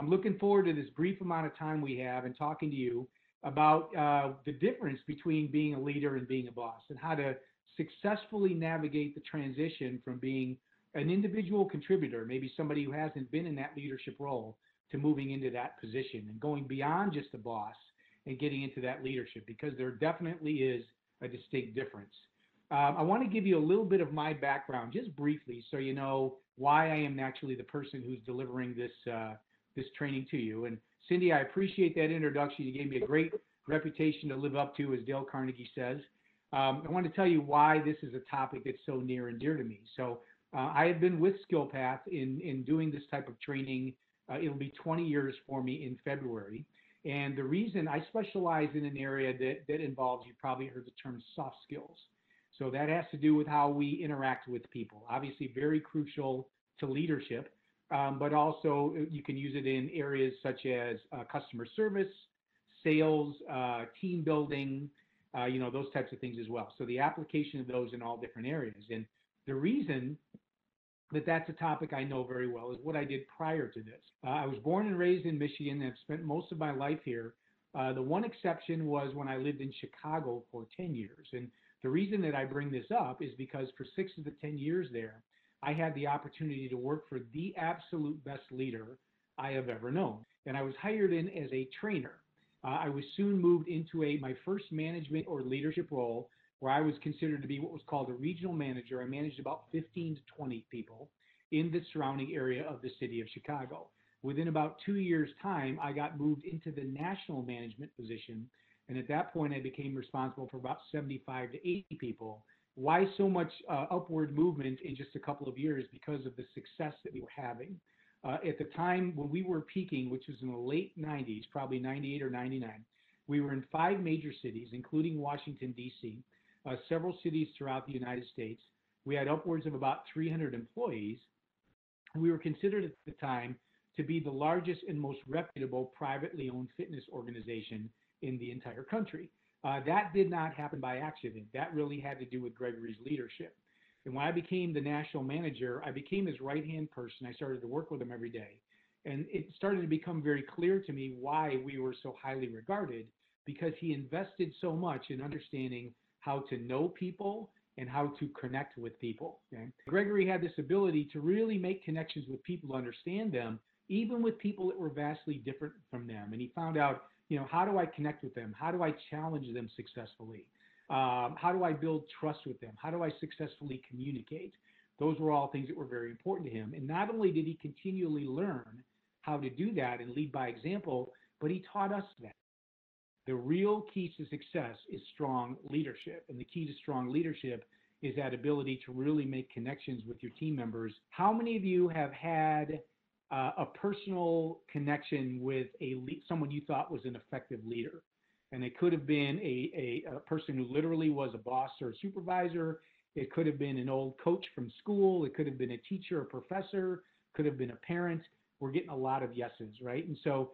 I'm looking forward to this brief amount of time we have and talking to you about the difference between being a leader and being a boss and how to successfully navigate the transition from being an individual contributor, maybe somebody who hasn't been in that leadership role, to moving into that position and going beyond just a boss and getting into that leadership, because there definitely is a distinct difference. I want to give you a little bit of my background, just briefly, so you know why I am actually the person who's delivering this training to you. And Cindy, I appreciate that introduction. You gave me a great reputation to live up to, as Dale Carnegie says. I want to tell you why this is a topic that's so near and dear to me. So I have been with SkillPath in doing this type of training. It'll be 20 years for me in February. And the reason I specialize in an area that involves, you probably heard the term soft skills. So that has to do with how we interact with people. Obviously very crucial to leadership, but also you can use it in areas such as customer service, sales, team building, those types of things as well. So the application of those in all different areas. And the reason that that's a topic I know very well is what I did prior to this. I was born and raised in Michigan and have spent most of my life here. The one exception was when I lived in Chicago for 10 years. And the reason that I bring this up is because for 6 of the 10 years there, I had the opportunity to work for the absolute best leader I have ever known. And I was hired in as a trainer. I was soon moved into my first management or leadership role, where I was considered to be what was called a regional manager. I managed about 15 to 20 people in the surrounding area of the city of Chicago. Within about 2 years' time, I got moved into the national management position. And at that point, I became responsible for about 75 to 80 people. Why so much upward movement in just a couple of years? Because of the success that we were having. At the time when we were peaking, which was in the late 90s, probably 98 or 99, we were in 5 major cities, including Washington, D.C., several cities throughout the United States. We had upwards of about 300 employees. We were considered at the time to be the largest and most reputable privately owned fitness organization in the entire country. That did not happen by accident. That really had to do with Gregory's leadership. And when I became the national manager, I became his right-hand person. I started to work with him every day. And it started to become very clear to me why we were so highly regarded, because he invested so much in understanding how to know people and how to connect with people. Okay? Gregory had this ability to really make connections with people, understand them, even with people that were vastly different from them. And he found out, how do I connect with them? How do I challenge them successfully? How do I build trust with them? How do I successfully communicate? Those were all things that were very important to him. And not only did he continually learn how to do that and lead by example, but he taught us that. The real key to success is strong leadership. And the key to strong leadership is that ability to really make connections with your team members. How many of you have had a personal connection with someone you thought was an effective leader? And it could have been a person who literally was a boss or a supervisor. It could have been an old coach from school. It could have been a teacher, a professor, could have been a parent. We're getting a lot of yeses, right? And so,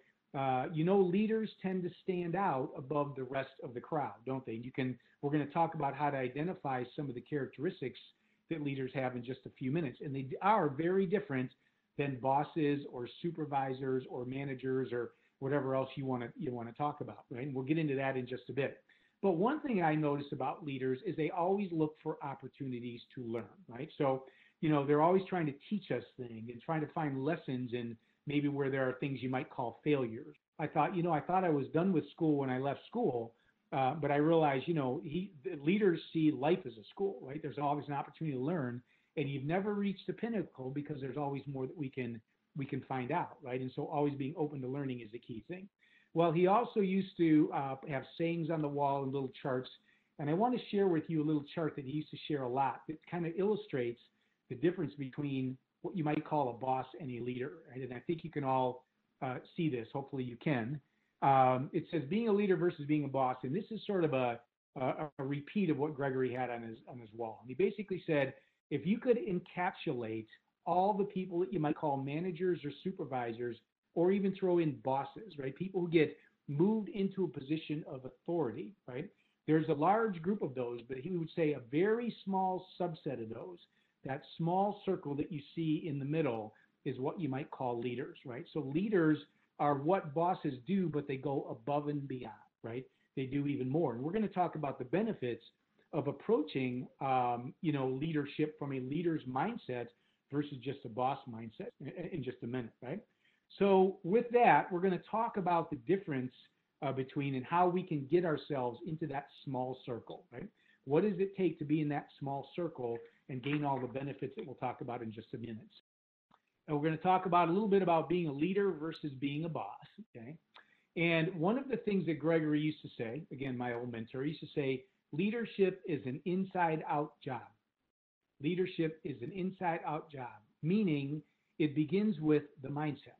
leaders tend to stand out above the rest of the crowd, don't they? We're going to talk about how to identify some of the characteristics that leaders have in just a few minutes. And they are very different than bosses or supervisors or managers or whatever else you want to talk about, right? And we'll get into that in just a bit. But one thing I notice about leaders is they always look for opportunities to learn, right? So, they're always trying to teach us things and trying to find lessons in maybe where there are things you might call failures. I thought I was done with school when I left school, but I realized, leaders see life as a school, right? There's always an opportunity to learn, and you've never reached the pinnacle because there's always more that we can find out, right? And so always being open to learning is the key thing. Well, he also used to have sayings on the wall and little charts. And I want to share with you a little chart that he used to share a lot that kind of illustrates the difference between what you might call a boss and a leader, right? And I think you can all see this. Hopefully you can. It says being a leader versus being a boss. And this is sort of a repeat of what Gregory had on his wall. And he basically said, if you could encapsulate all the people that you might call managers or supervisors, or even throw in bosses, right? People who get moved into a position of authority, right? There's a large group of those, but he would say a very small subset of those, that small circle that you see in the middle, is what you might call leaders, right? So leaders are what bosses do, but they go above and beyond, right? They do even more. And we're going to talk about the benefits of approaching, leadership from a leader's mindset versus just a boss mindset in just a minute, right? So with that, we're going to talk about the difference between and how we can get ourselves into that small circle, right? What does it take to be in that small circle and gain all the benefits that we'll talk about in just a minute? And we're going to talk about a little bit about being a leader versus being a boss, okay? And one of the things that Gregory used to say, again, my old mentor, used to say, leadership is an inside-out job. Leadership is an inside-out job, meaning it begins with the mindset.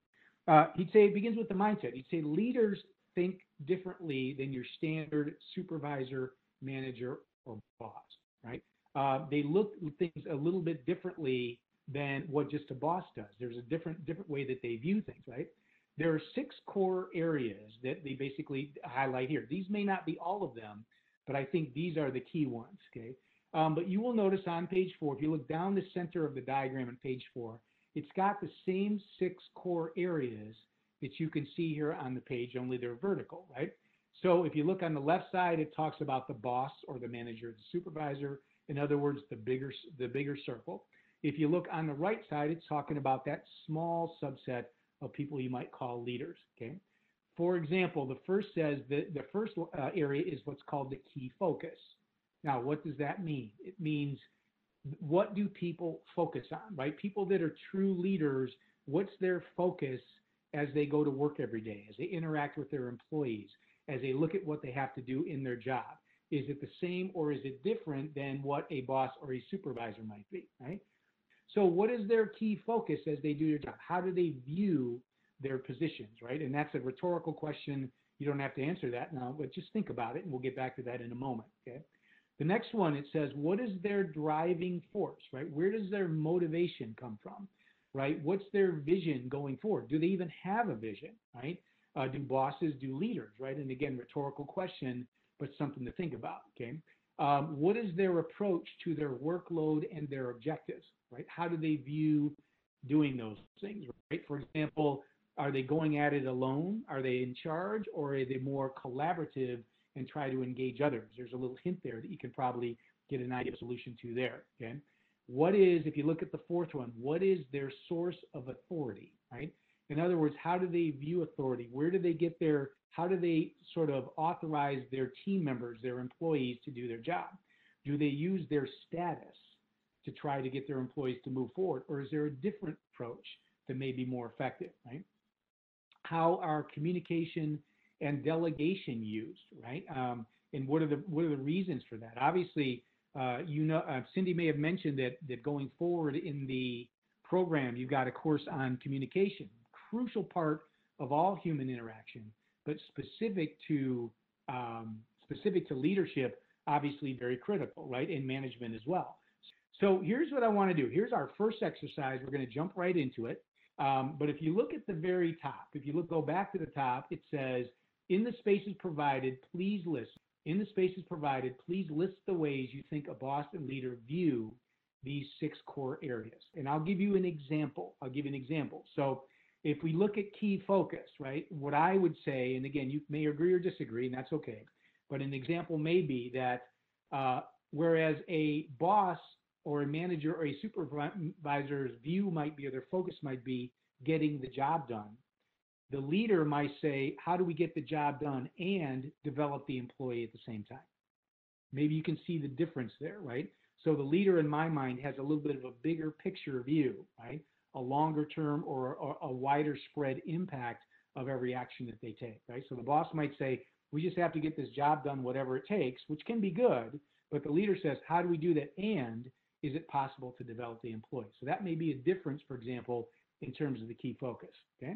He'd say it begins with the mindset. He'd say leaders think differently than your standard supervisor, manager, or boss, right? They look at things a little bit differently than what just a boss does. There's a different way that they view things, right? There are 6 core areas that they basically highlight here. These may not be all of them, but I think these are the key ones, okay? But you will notice on page 4, if you look down the center of the diagram on page 4, it's got the same 6 core areas that you can see here on the page, only they're vertical, right? So if you look on the left side, it talks about the boss or the manager, the supervisor. In other words, the bigger circle. If you look on the right side, it's talking about that small subset of people you might call leaders, okay? For example, the first says that the first area is what's called the key focus. Now, what does that mean? It means, what do people focus on, right? People that are true leaders, what's their focus as they go to work every day, as they interact with their employees, as they look at what they have to do in their job? Is it the same or is it different than what a boss or a supervisor might be, right? So what is their key focus as they do their job? How do they view their positions, right? And that's a rhetorical question. You don't have to answer that now, but just think about it, and we'll get back to that in a moment, okay? The next one, it says, what is their driving force, right? Where does their motivation come from, right? What's their vision going forward? Do they even have a vision, right? Do bosses, do leaders, right? And again, rhetorical question, but something to think about, okay? What is their approach to their workload and their objectives, right? How do they view doing those things, right? For example, are they going at it alone? Are they in charge, or are they more collaborative and try to engage others? There's a little hint there that you can probably get an idea of a solution to there, okay? What is, if you look at the fourth one, what is their source of authority, right? In other words, how do they view authority? Where do they get their, how do they sort of authorize their team members, their employees to do their job? Do they use their status to try to get their employees to move forward? Or is there a different approach that may be more effective, right? How are communication and delegation used, right? And what are the reasons for that? Obviously, Cindy may have mentioned that going forward in the program, you've got a course on communication, crucial part of all human interaction, but specific to leadership, obviously very critical, right? And management as well. So here's what I want to do. Here's our first exercise. We're going to jump right into it. But if you look at the very top, go back to the top, it says, in the spaces provided, please list. In the spaces provided, please list the ways you think a boss and leader view these 6 core areas. And I'll give you an example. So if we look at key focus, right, what I would say, and again, you may agree or disagree, and that's okay, but an example may be that whereas a boss or a manager or a supervisor's view might be, or their focus might be getting the job done, the leader might say, how do we get the job done and develop the employee at the same time? Maybe you can see the difference there, right? So the leader, in my mind, has a little bit of a bigger picture view, right? A longer term or a wider spread impact of every action that they take, right? So the boss might say, we just have to get this job done, whatever it takes, which can be good, but the leader says, how do we do that? And is it possible to develop the employee? So that may be a difference, for example, in terms of the key focus, okay?